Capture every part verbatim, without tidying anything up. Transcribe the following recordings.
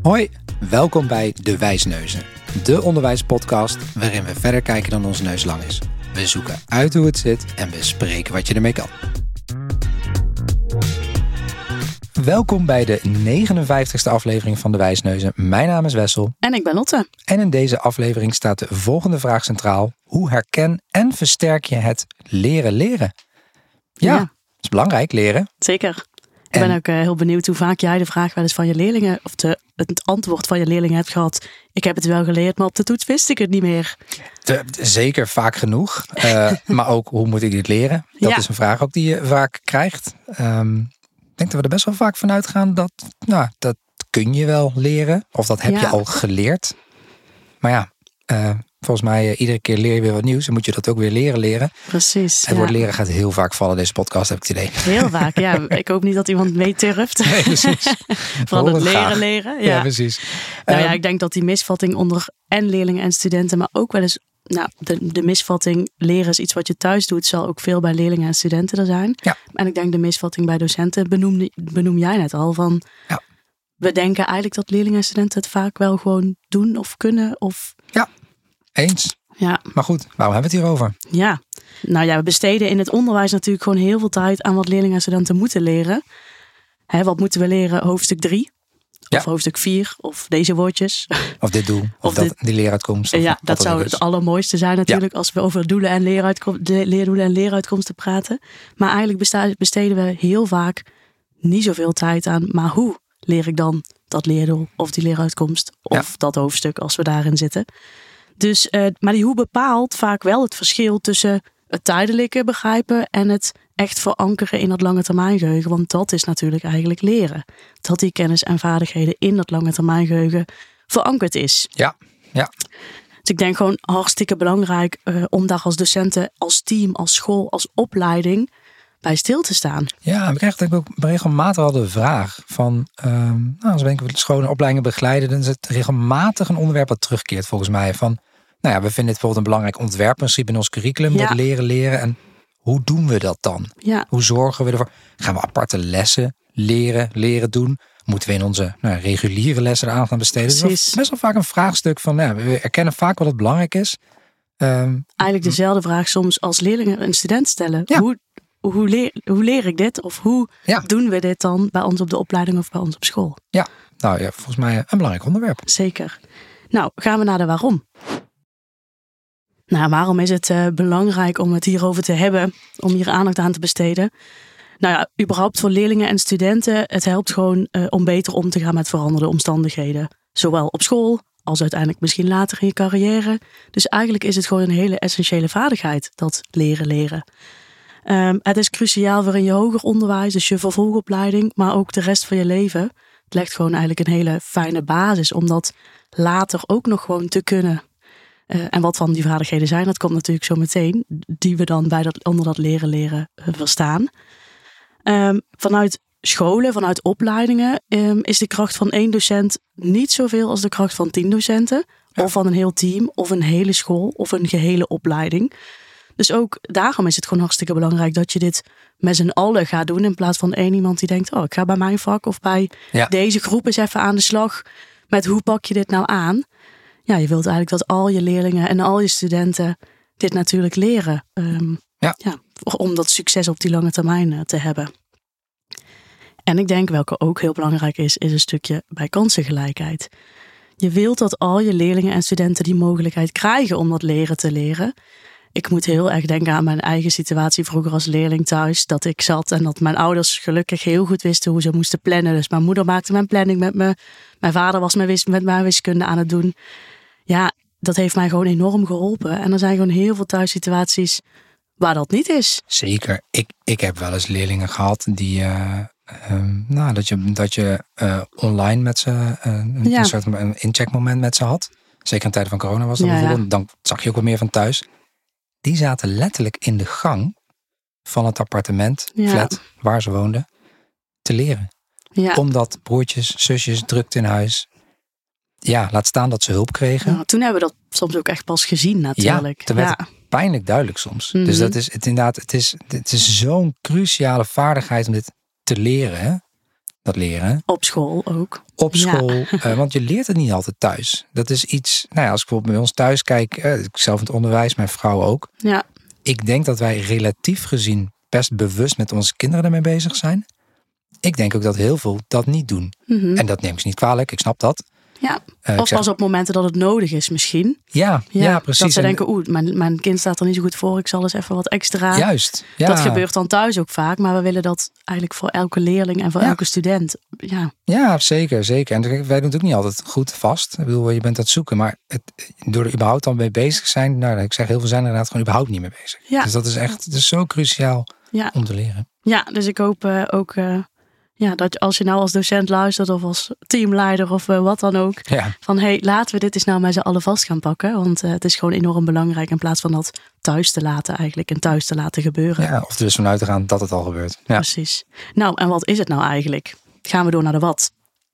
Hoi, welkom bij De Wijsneuzen, de onderwijspodcast waarin we verder kijken dan onze neus lang is. We zoeken uit hoe het zit en bespreken wat je ermee kan. Welkom bij de negenenvijftigste aflevering van De Wijsneuzen. Mijn naam is Wessel. En ik ben Lotte. En in deze aflevering staat de volgende vraag centraal. Hoe herken en versterk je het leren leren? Ja, Ja. dat is belangrijk, leren. Zeker. Ik En- ben ook uh, heel benieuwd hoe vaak jij de vraag wel eens van je leerlingen, of de, het antwoord van je leerlingen hebt gehad. Ik heb het wel geleerd, maar op de toets wist ik het niet meer. De- de- zeker vaak genoeg. Uh, maar ook, hoe moet ik dit leren? Dat Ja. is een vraag ook die je vaak krijgt. Um, ik denk dat we er best wel vaak van uitgaan dat, nou, dat kun je wel leren. Of dat heb Ja. je al geleerd. Maar ja, uh, volgens mij uh, iedere keer leer je weer wat nieuws. En moet je dat ook weer leren leren. Precies. Het ja. woord leren gaat heel vaak vallen in deze podcast, heb ik het idee. Heel vaak, ja. Ik hoop niet dat iemand meeturft. Nee, precies. Van Hoor het het leren graag. leren. Ja, Ja. precies. Nou ja, Um, ik denk dat die misvatting onder en leerlingen en studenten, maar ook wel eens, nou, de, de misvatting leren is iets wat je thuis doet, zal ook veel bij leerlingen en studenten er zijn. Ja. En ik denk de misvatting bij docenten benoem, benoem jij net al van, Ja. we denken eigenlijk dat leerlingen en studenten het vaak wel gewoon doen of kunnen of, Eens. ja, Maar goed, waarom hebben we het hierover? ja. Nou ja, we besteden in het onderwijs natuurlijk gewoon heel veel tijd aan wat leerlingen en studenten moeten leren. Hè, wat moeten we leren? Hoofdstuk drie. Ja. Of hoofdstuk vier. Of deze woordjes. Of dit doel, of, Of dat, dit- die leeruitkomst. Of Ja, wat dat het zou ook is. het allermooiste zijn natuurlijk als we over doelen en leeruitkom- de leerdoelen en leeruitkomsten praten. Maar eigenlijk besta- besteden we heel vaak niet zoveel tijd aan. Maar hoe leer ik dan dat leerdoel of die leeruitkomst of dat hoofdstuk als we daarin zitten? Dus, eh, maar die hoe bepaalt vaak wel het verschil tussen het tijdelijke begrijpen en het echt verankeren in dat lange termijn geheugen. Want dat is natuurlijk eigenlijk leren. Dat die kennis en vaardigheden in dat lange termijn geheugen verankerd is. Ja, ja. Dus ik denk gewoon hartstikke belangrijk uh, om daar als docenten, als team, als school, als opleiding bij stil te staan. Ja, we krijgen ook regelmatig al de vraag van, um, nou, als we denken, schone opleidingen begeleiden, dan is het regelmatig een onderwerp dat terugkeert volgens mij. Van, nou ja, we vinden dit bijvoorbeeld een belangrijk ontwerpprincipe in ons curriculum, Ja. dat leren leren. En hoe doen we dat dan? Ja, Hoe zorgen we ervoor? Gaan we aparte lessen leren, leren doen? Moeten we in onze nou, reguliere lessen er aandacht aan besteden? Dat is Precies. wel best wel vaak een vraagstuk van, nou, we erkennen vaak wat het belangrijk is. Um, eigenlijk dezelfde vraag soms als leerlingen en student stellen. Ja. Hoe, hoe, leer, hoe leer ik dit? Of hoe Ja. doen we dit dan bij ons op de opleiding of bij ons op school? ja, nou ja, volgens mij een belangrijk onderwerp. Zeker. Nou, gaan we naar de waarom. Nou, waarom is het uh, belangrijk om het hierover te hebben? Om hier aandacht aan te besteden? Nou ja, überhaupt voor leerlingen en studenten. Het helpt gewoon uh, om beter om te gaan met veranderde omstandigheden. Zowel op school als uiteindelijk misschien later in je carrière. Dus eigenlijk is het gewoon een hele essentiële vaardigheid, dat leren leren. Um, het is cruciaal voor in je hoger onderwijs, dus je vervolgopleiding, maar ook de rest van je leven. Het legt gewoon eigenlijk een hele fijne basis om dat later ook nog gewoon te kunnen. Uh, en wat van die vaardigheden zijn, dat komt natuurlijk zo meteen. Die we dan bij dat, onder dat leren leren uh, verstaan. Um, vanuit scholen, vanuit opleidingen um, is de kracht van één docent niet zoveel als de kracht van tien docenten. Ja. Of van een heel team, of een hele school, of een gehele opleiding. Dus ook daarom is het gewoon hartstikke belangrijk dat je dit met z'n allen gaat doen. In plaats van één iemand die denkt, oh, ik ga bij mijn vak of bij Ja. deze groep eens even aan de slag met hoe pak je dit nou aan. Ja, je wilt eigenlijk dat al je leerlingen en al je studenten dit natuurlijk leren. Um, Ja. Ja, om dat succes op die lange termijn uh, te hebben. En ik denk, welke ook heel belangrijk is, is een stukje bij kansengelijkheid. Je wilt dat al je leerlingen en studenten die mogelijkheid krijgen om dat leren te leren. Ik moet heel erg denken aan mijn eigen situatie vroeger als leerling thuis. Dat ik zat en dat mijn ouders gelukkig heel goed wisten hoe ze moesten plannen. Dus mijn moeder maakte mijn planning met me. Mijn vader was met, wis- met mijn wiskunde aan het doen. Ja, dat heeft mij gewoon enorm geholpen. En er zijn gewoon heel veel thuissituaties waar dat niet is. Zeker. Ik, ik heb wel eens leerlingen gehad die, uh, um, nou, dat je, dat je uh, online met ze, uh, een, Ja. een soort een incheckmoment met ze had. Zeker in tijden van corona was dat Ja, ja. bijvoorbeeld. Dan zag je ook wat meer van thuis. Die zaten letterlijk in de gang van het appartement, Ja. flat, waar ze woonden, te leren. Ja. Omdat broertjes, zusjes drukte in huis. Ja, laat staan dat ze hulp kregen. Ja, toen hebben we dat soms ook echt pas gezien natuurlijk. Ja, toen werd het pijnlijk duidelijk soms. Mhm. Dus dat is het inderdaad, het is, het is zo'n cruciale vaardigheid om dit te leren. Hè? dat leren. Op school ook. Op school, Ja. uh, want je leert het niet altijd thuis. Dat is iets, nou ja, als ik bijvoorbeeld bij ons thuis kijk, uh, ik zelf in het onderwijs, mijn vrouw ook. Ja. Ik denk dat wij relatief gezien best bewust met onze kinderen ermee bezig zijn. Ik denk ook dat heel veel dat niet doen. Mm-hmm. En dat neem ik ze niet kwalijk, ik snap dat. Ja, Uh, of zeg, pas op momenten dat het nodig is misschien. Ja, ja, ja precies. Dat ze en, denken, oeh, mijn, mijn kind staat er niet zo goed voor. Ik zal eens even wat extra. Juist. Ja. Dat gebeurt dan thuis ook vaak. Maar we willen dat eigenlijk voor elke leerling en voor ja. elke student. Ja, ja zeker, zeker. En wij doen het ook niet altijd goed vast. Ik bedoel, je bent aan het zoeken. Maar het, door er überhaupt dan mee bezig te zijn. Nou, ik zeg, heel veel zijn er inderdaad gewoon überhaupt niet mee bezig. Ja. Dus dat is echt dat is zo cruciaal ja. om te leren. Ja, dus ik hoop uh, ook... Uh, Ja, dat als je nou als docent luistert of als teamleider of uh, wat dan ook. Ja. Van hé, hey, laten we dit eens nou met z'n allen vast gaan pakken. Want uh, het is gewoon enorm belangrijk in plaats van dat thuis te laten eigenlijk. En thuis te laten gebeuren. Ja, of er dus vanuit te gaan dat het al gebeurt. Ja. Precies. Nou, en wat is het nou eigenlijk? Gaan we door naar de wat.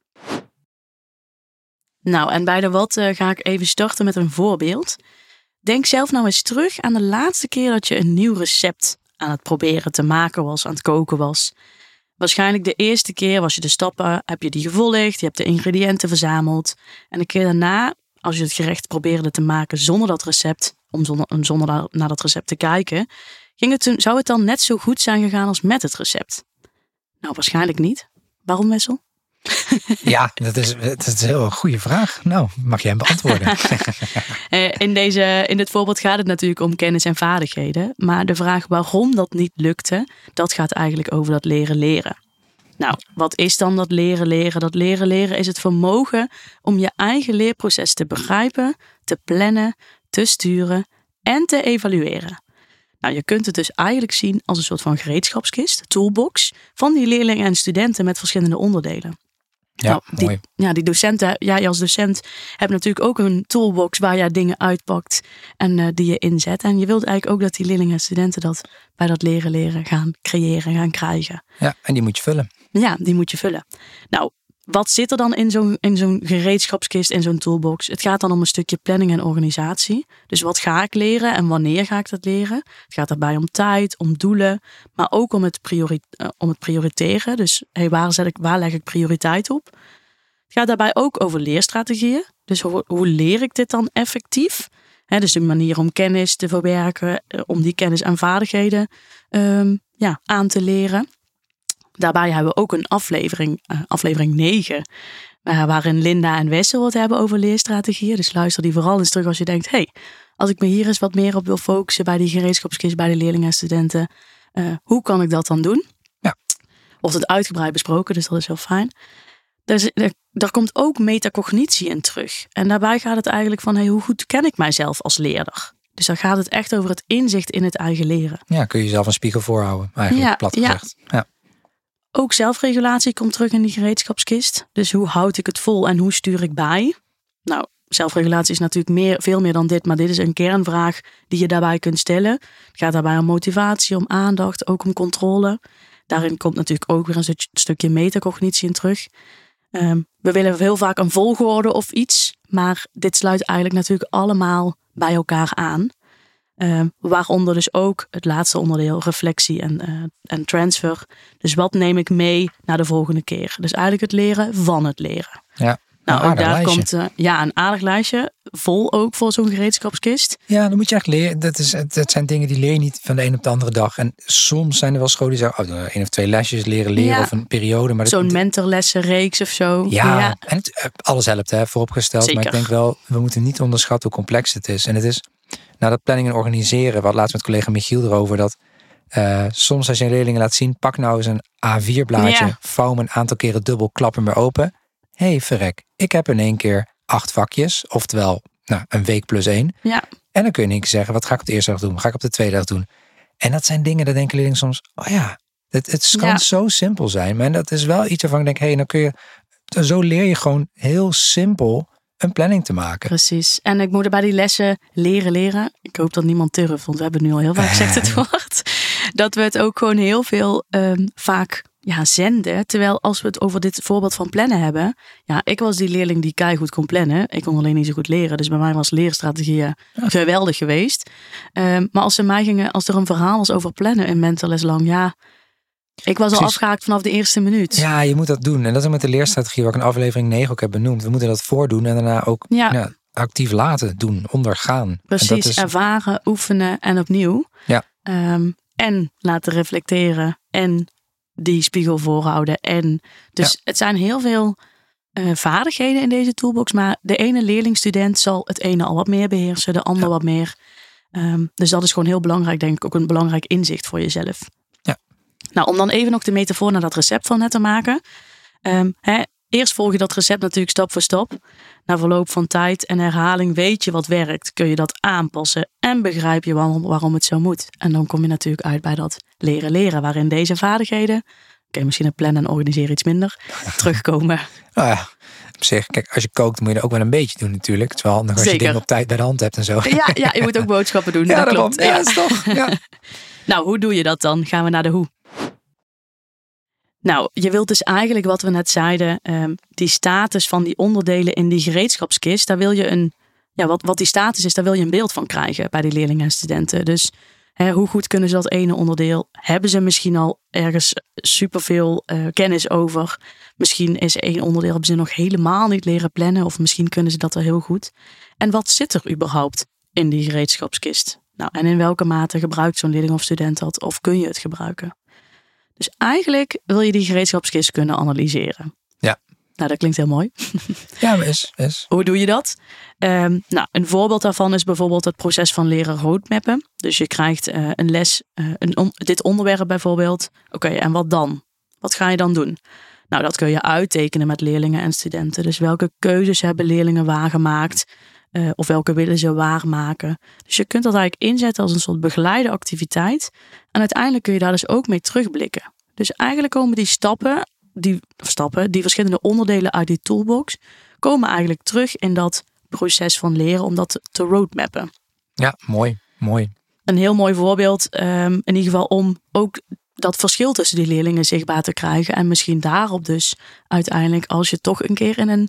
Nou, en bij de wat uh, ga ik even starten met een voorbeeld. Denk zelf nou eens terug aan de laatste keer dat je een nieuw recept aan het proberen te maken was, aan het koken was. Waarschijnlijk de eerste keer was je de stappen, heb je die gevolgd, je hebt de ingrediënten verzameld. En de keer daarna, als je het gerecht probeerde te maken zonder dat recept, om zonder, zonder naar dat recept te kijken, ging het toen, zou het dan net zo goed zijn gegaan als met het recept? Nou, waarschijnlijk niet. Waarom, Wessel? Ja, dat is, dat is een heel goede vraag. Nou, mag jij hem beantwoorden? in, deze, in dit voorbeeld gaat het natuurlijk om kennis en vaardigheden. Maar de vraag waarom dat niet lukte, dat gaat eigenlijk over dat leren leren. Nou, wat is dan dat leren leren? Dat leren leren is het vermogen om je eigen leerproces te begrijpen, te plannen, te sturen en te evalueren. Nou, je kunt het dus eigenlijk zien als een soort van gereedschapskist, toolbox, van die leerlingen en studenten met verschillende onderdelen. Ja, nou, die, mooi. Ja, die docenten, jij als docent hebt natuurlijk ook een toolbox waar jij dingen uitpakt en uh, die je inzet. En je wilt eigenlijk ook dat die leerlingen en studenten dat bij dat leren leren gaan creëren, gaan krijgen. Ja, en die moet je vullen. Ja, die moet je vullen. Nou, wat zit er dan in zo'n, in zo'n gereedschapskist, in zo'n toolbox? Het gaat dan om een stukje planning en organisatie. Dus wat ga ik leren en wanneer ga ik dat leren? Het gaat daarbij om tijd, om doelen, maar ook om het, priori- uh, om het prioriteren. Dus hey, waar, zet ik, waar leg ik prioriteit op? Het gaat daarbij ook over leerstrategieën. Dus hoe, hoe leer ik dit dan effectief? He, dus de manier om kennis te verwerken, uh, om die kennis en vaardigheden um, ja, aan te leren. Daarbij hebben we ook een aflevering, uh, aflevering negen, uh, waarin Linda en Wessel het hebben over leerstrategieën. Dus luister die vooral eens terug als je denkt, hey, als ik me hier eens wat meer op wil focussen bij die gereedschapskist, bij de leerlingen en studenten, uh, hoe kan ik dat dan doen? Ja. Wordt het uitgebreid besproken, dus dat is heel fijn. Dus er, er komt ook metacognitie in terug. En daarbij gaat het eigenlijk van, hey, hoe goed ken ik mijzelf als leerder? Dus dan gaat het echt over het inzicht in het eigen leren. Ja, kun je jezelf een spiegel voorhouden, eigenlijk ja, plat gezegd. Ja. ja. Ook zelfregulatie komt terug in die gereedschapskist. Dus hoe houd ik het vol en hoe stuur ik bij? Nou, zelfregulatie is natuurlijk meer, veel meer dan dit. Maar dit is een kernvraag die je daarbij kunt stellen. Het gaat daarbij om motivatie, om aandacht, ook om controle. Daarin komt natuurlijk ook weer een stukje metacognitie in terug. Um, we willen heel vaak een volgorde of iets. Maar dit sluit eigenlijk natuurlijk allemaal bij elkaar aan. Uh, waaronder dus ook het laatste onderdeel, reflectie en, uh, en transfer. Dus wat neem ik mee naar de volgende keer? Dus eigenlijk het leren van het leren. Ja, nou, ook daar lijstje. komt uh, ja, een aardig lijstje. Vol ook voor zo'n gereedschapskist. Ja, dan moet je echt leren. Dat, is, dat zijn dingen die leer je niet van de een op de andere dag. En soms zijn er wel scholen die zeggen, oh, één of twee lesjes leren leren ja. of een periode. Maar zo'n dat, mentorlessenreeks of zo. Ja, ja. en het, alles helpt, hè, vooropgesteld. Zeker. Maar ik denk wel, we moeten niet onderschatten hoe complex het is. En het is, nou dat planning en organiseren, we hadden laatst met collega Michiel erover, dat uh, soms als je een leerlingen laat zien, pak nou eens een A vier blaadje, ja. vouw hem een aantal keren dubbel, klap hem weer open. Hé, hey, verrek, ik heb in één keer acht vakjes, oftewel nou, een week plus één. Ja. En dan kun je in één keer zeggen, wat ga ik op de eerste dag doen? Wat ga ik op de tweede dag doen? En dat zijn dingen, daar denken leerlingen soms, oh ja, het, het kan ja. zo simpel zijn. Maar dat is wel iets waarvan ik denk, hé, hey, dan kun je, zo leer je gewoon heel simpel een planning te maken. Precies. En ik moet er bij die lessen leren leren. Ik hoop dat niemand turft, want we hebben het nu al heel vaak gezegd het woord. Dat we het ook gewoon heel veel um, vaak ja, zenden. Terwijl als we het over dit voorbeeld van plannen hebben. Ja, ik was die leerling die keigoed kon plannen. Ik kon alleen niet zo goed leren. Dus bij mij was leerstrategieën geweldig geweest. Um, maar als ze mij gingen, als er een verhaal was over plannen in mentorles lang. Ja, Ik was al Precies. afgehaakt vanaf de eerste minuut. Ja, je moet dat doen. En dat is ook met de leerstrategie, waar ik in aflevering negen ook heb benoemd. We moeten dat voordoen en daarna ook Ja. ja, actief laten doen, ondergaan. Precies, En dat is, ervaren, oefenen en opnieuw. Ja. Um, en laten reflecteren en die spiegel voorhouden. En dus Ja. het zijn heel veel uh, vaardigheden in deze toolbox. Maar de ene leerling-student zal het ene al wat meer beheersen, de ander Ja. wat meer. Um, dus dat is gewoon heel belangrijk, denk ik. Ook een belangrijk inzicht voor jezelf. Ja. Nou, om dan even nog de metafoor naar dat recept van net te maken. Um, hè, eerst volg je dat recept natuurlijk stap voor stap. Na verloop van tijd en herhaling weet je wat werkt. Kun je dat aanpassen en begrijp je waarom, waarom het zo moet. En dan kom je natuurlijk uit bij dat leren leren. Waarin deze vaardigheden, oké, okay, misschien het plannen en organiseren iets minder, terugkomen. Nou ja, op zich, kijk, als je kookt moet je er ook wel een beetje doen natuurlijk. Het is wel handig als Zeker. je dingen op tijd bij de hand hebt en zo. Ja, ja, je moet ook boodschappen doen. Ja, dat daarom. klopt. Ja, dat is toch. Ja. Nou, hoe doe je dat dan? Gaan we naar de hoe. Nou, je wilt dus eigenlijk wat we net zeiden, um, die status van die onderdelen in die gereedschapskist, daar wil je een, ja, wat, wat die status is, daar wil je een beeld van krijgen bij die leerlingen en studenten. Dus hè, hoe goed kunnen ze dat ene onderdeel? Hebben ze misschien al ergens superveel uh, kennis over? Misschien is één onderdeel, hebben ze nog helemaal niet leren plannen, of misschien kunnen ze dat al heel goed. En wat zit er überhaupt in die gereedschapskist? Nou, en in welke mate gebruikt zo'n leerling of student dat, of kun je het gebruiken? Dus eigenlijk wil je die gereedschapskist kunnen analyseren. Ja. Nou, dat klinkt heel mooi. Ja, maar is, is. Hoe doe je dat? Um, nou, een voorbeeld daarvan is bijvoorbeeld het proces van leren roadmappen. Dus je krijgt uh, een les, uh, een on- dit onderwerp bijvoorbeeld. Oké, okay, en wat dan? Wat ga je dan doen? Nou, dat kun je uittekenen met leerlingen en studenten. Dus welke keuzes hebben leerlingen waargemaakt? Uh, of welke willen ze waarmaken? Dus je kunt dat eigenlijk inzetten als een soort begeleide activiteit. En uiteindelijk kun je daar dus ook mee terugblikken. Dus eigenlijk komen die stappen, die stappen, die verschillende onderdelen uit die toolbox, komen eigenlijk terug in dat proces van leren om dat te roadmappen. Ja, mooi, mooi. Een heel mooi voorbeeld, um, in ieder geval om ook dat verschil tussen die leerlingen zichtbaar te krijgen. En misschien daarop dus uiteindelijk, als je toch een keer in een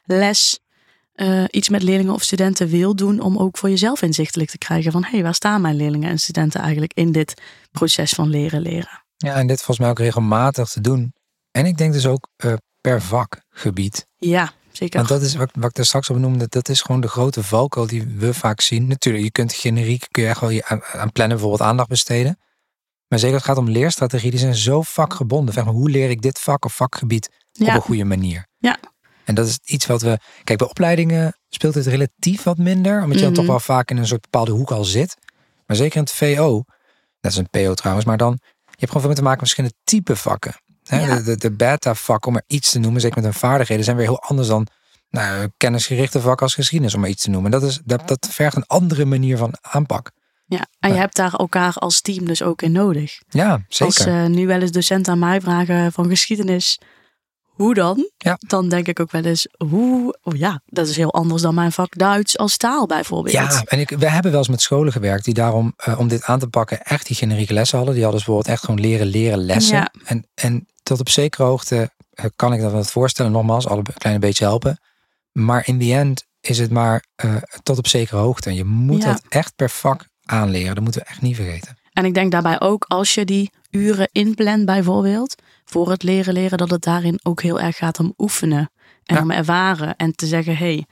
les Uh, iets met leerlingen of studenten wil doen, om ook voor jezelf inzichtelijk te krijgen van hé, hey, waar staan mijn leerlingen en studenten eigenlijk in dit proces van leren leren. Ja, en dit volgens mij ook regelmatig te doen. En ik denk dus ook uh, per vakgebied. Ja, zeker. Want dat is wat, wat ik er straks al benoemde, dat is gewoon de grote valkuil die we vaak zien. Natuurlijk, je kunt generiek, kun je echt wel je aan, aan plannen bijvoorbeeld aandacht besteden. Maar zeker als het gaat om leerstrategie, die zijn zo vakgebonden. Zeg maar, hoe leer ik dit vak of vakgebied ja. op een goede manier? Ja. En dat is iets wat we... Kijk, bij opleidingen speelt het relatief wat minder. Omdat je mm-hmm. dan toch wel vaak in een soort bepaalde hoek al zit. Maar zeker in het V O, dat is een P O trouwens, maar dan... Je hebt gewoon veel te maken met verschillende type vakken. Hè? Ja. De, de, de beta-vakken, om er iets te noemen, zeker met hun vaardigheden, zijn weer heel anders dan nou, kennisgerichte vakken als geschiedenis, om maar iets te noemen. Dat, is, dat, dat vergt een andere manier van aanpak. Ja, en je ja. hebt daar elkaar als team dus ook in nodig. Ja, zeker. Als uh, nu wel eens docenten aan mij vragen van geschiedenis, hoe dan? Ja. Dan denk ik ook wel eens, hoe? Oh ja, dat is heel anders dan mijn vak Duits als taal bijvoorbeeld. Ja, en ik, we hebben wel eens met scholen gewerkt die daarom, uh, om dit aan te pakken, echt die generieke lessen hadden. Die hadden dus bijvoorbeeld echt gewoon leren leren lessen. Ja. En, en tot op zekere hoogte uh, kan ik dat wel voorstellen. Nogmaals, alle kleine beetje helpen. Maar in the end is het maar uh, tot op zekere hoogte. En je moet ja. dat echt per vak aanleren. Dat moeten we echt niet vergeten. En ik denk daarbij ook, als je die uren inplant bijvoorbeeld, voor het leren leren, dat het daarin ook heel erg gaat om oefenen. En ja. om ervaren. En te zeggen, hé, hey,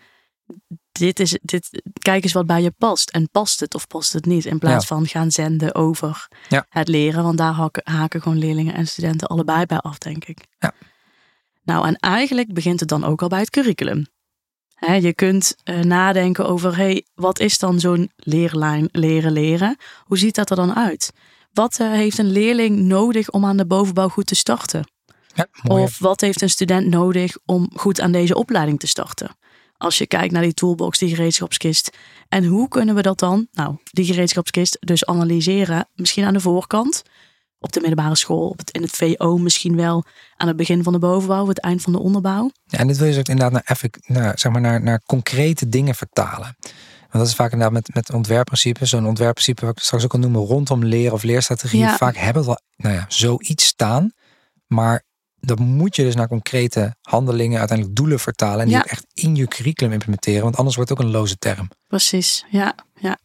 dit is, dit, kijk eens wat bij je past. En past het of past het niet? In plaats ja. van gaan zenden over ja. het leren. Want daar haken, haken gewoon leerlingen en studenten allebei bij af, denk ik. Ja. Nou, en eigenlijk begint het dan ook al bij het curriculum. He, je kunt uh, nadenken over, hey, wat is dan zo'n leerlijn leren leren? Hoe ziet dat er dan uit? Wat uh, heeft een leerling nodig om aan de bovenbouw goed te starten? Ja, mooi. Of wat heeft een student nodig om goed aan deze opleiding te starten? Als je kijkt naar die toolbox, die gereedschapskist. En hoe kunnen we dat dan, nou, die gereedschapskist dus analyseren? Misschien aan de voorkant, op de middelbare school, op het, in het V O misschien wel, aan het begin van de bovenbouw, het eind van de onderbouw. Ja, en dit wil je ook inderdaad naar, effect, naar, zeg maar naar, naar concrete dingen vertalen. Want dat is vaak inderdaad met, met ontwerpprincipes. Zo'n ontwerpprincipe, wat ik straks ook al noemen, rondom leren of leerstrategie. Ja. Vaak hebben we wel nou ja, zoiets staan. Maar dat moet je dus naar concrete handelingen, uiteindelijk doelen vertalen. En die ja. ook echt in je curriculum implementeren. Want anders wordt het ook een loze term. Precies, ja. ja.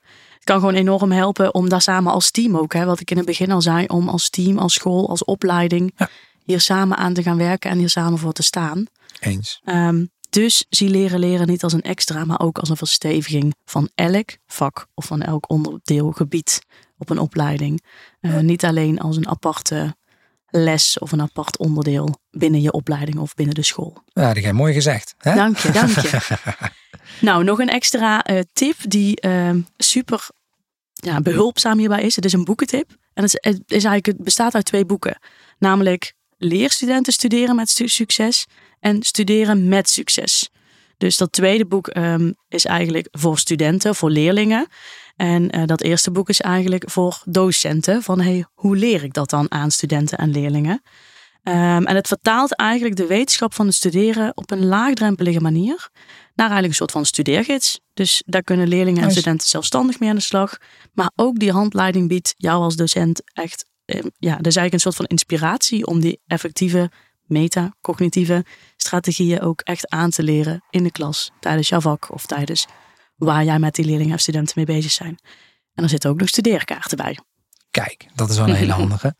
Het kan gewoon enorm helpen om daar samen als team ook, hè, wat ik in het begin al zei, om als team, als school, als opleiding ja. hier samen aan te gaan werken en hier samen voor te staan. Eens. Um, dus zie leren leren niet als een extra, maar ook als een versteviging van elk vak of van elk onderdeelgebied op een opleiding. Uh, niet alleen als een aparte les of een apart onderdeel binnen je opleiding of binnen de school. Ja, dat heb je mooi gezegd. Hè? Dank je, dank je. Nou, nog een extra uh, tip die uh, super ja, behulpzaam hierbij is. Het is een boekentip. En het, is, het, is eigenlijk, het bestaat uit twee boeken. Namelijk Leer studenten studeren met stu- succes en Studeren met succes. Dus dat tweede boek um, is eigenlijk voor studenten, voor leerlingen. En uh, dat eerste boek is eigenlijk voor docenten. Van hey, hoe leer ik dat dan aan studenten en leerlingen? Um, en het vertaalt eigenlijk de wetenschap van het studeren op een laagdrempelige manier naar eigenlijk een soort van studeergids. Dus daar kunnen leerlingen en studenten zelfstandig mee aan de slag. Maar ook die handleiding biedt jou als docent echt, um, ja, dat is eigenlijk een soort van inspiratie om die effectieve metacognitieve strategieën ook echt aan te leren in de klas, tijdens jouw vak of tijdens waar jij met die leerlingen en studenten mee bezig zijn. En er zitten ook nog studeerkaarten bij. Kijk, dat is wel een hele handige.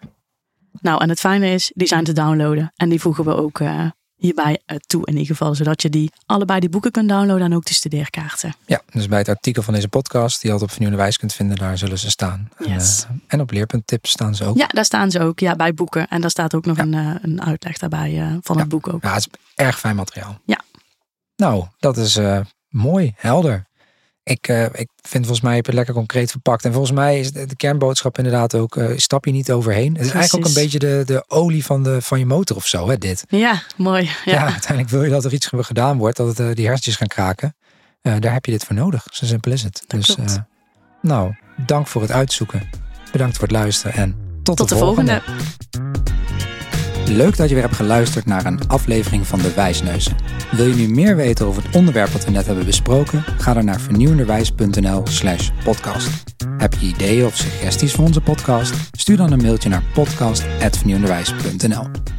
Nou, en het fijne is, die zijn te downloaden. En die voegen we ook uh, hierbij uh, toe in ieder geval. Zodat je die allebei die boeken kunt downloaden en ook de studeerkaarten. Ja, dus bij het artikel van deze podcast, die je altijd op Vernieuwende Wijs kunt vinden, daar zullen ze staan. Yes. En, uh, en op Leerpunttips staan ze ook. Ja, daar staan ze ook. Ja, bij boeken. En daar staat ook nog ja. een, uh, een uitleg daarbij uh, van ja. het boek ook. Ja, het is erg fijn materiaal. Ja. Nou, dat is uh, mooi, helder. Ik, uh, ik vind volgens mij heb je het lekker concreet verpakt. En volgens mij is de, de kernboodschap inderdaad ook, uh, stap je niet overheen. Het is Precies. eigenlijk ook een beetje de, de olie van, de, van je motor of zo, hè, dit. Ja, mooi. Ja. ja, uiteindelijk wil je dat er iets gedaan wordt, dat het, uh, die hertjes gaan kraken. Uh, daar heb je dit voor nodig. Zo simpel is het. Dat dus, klopt. Uh, nou, dank voor het uitzoeken. Bedankt voor het luisteren en tot, tot de, de volgende. volgende. Leuk dat je weer hebt geluisterd naar een aflevering van De Wijsneuzen. Wil je nu meer weten over het onderwerp wat we net hebben besproken? Ga dan naar vernieuwenderwijs.nl slash podcast. Heb je ideeën of suggesties voor onze podcast? Stuur dan een mailtje naar podcast apenstaartje vernieuwenderwijs punt n l.